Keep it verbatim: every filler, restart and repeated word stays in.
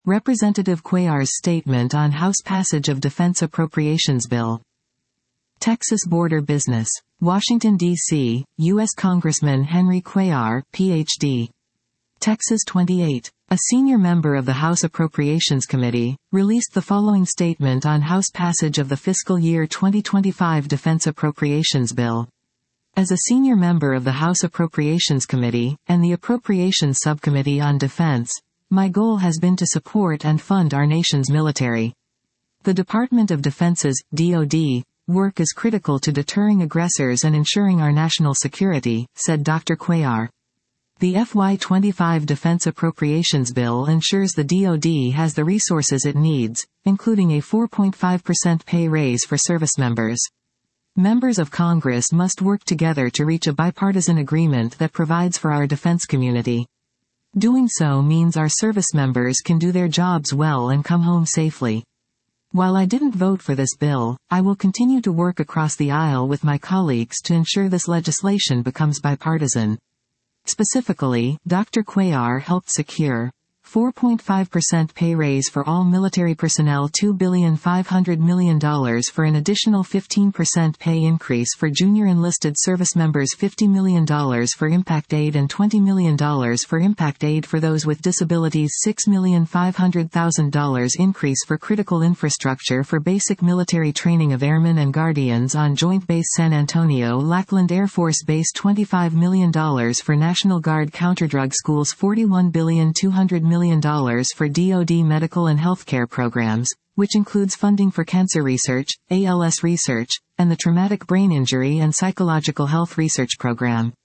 Representative Cuellar's statement on House passage of Defense Appropriations Bill. Texas Border Business. Washington, D C, U S Congressman Henry Cuellar, P H D. Texas twenty-eight. A senior member of the House Appropriations Committee, released the following statement on House passage of the fiscal year twenty twenty-five Defense Appropriations Bill. As a senior member of the House Appropriations Committee, and the Appropriations Subcommittee on Defense, my goal has been to support and fund our nation's military. The Department of Defense's, D O D, work is critical to deterring aggressors and ensuring our national security, said Doctor Cuellar. The F Y twenty-five Defense Appropriations Bill ensures the D O D has the resources it needs, including a four point five percent pay raise for service members. Members of Congress must work together to reach a bipartisan agreement that provides for our defense community. Doing so means our service members can do their jobs well and come home safely. While I didn't vote for this bill, I will continue to work across the aisle with my colleagues to ensure this legislation becomes bipartisan. Specifically, Doctor Cuellar helped secure four point five percent pay raise for all military personnel, two billion five hundred million dollars for an additional fifteen percent pay increase for junior enlisted service members, fifty million dollars for impact aid and twenty million dollars for impact aid for those with disabilities, six million five hundred thousand dollars increase for critical infrastructure for basic military training of airmen and guardians on Joint Base San Antonio Lackland Air Force Base, twenty-five million dollars for National Guard counterdrug schools, forty-one billion two hundred million dollars for D O D medical and healthcare programs, which includes funding for cancer research, A L S research, and the Traumatic Brain Injury and Psychological Health Research Program.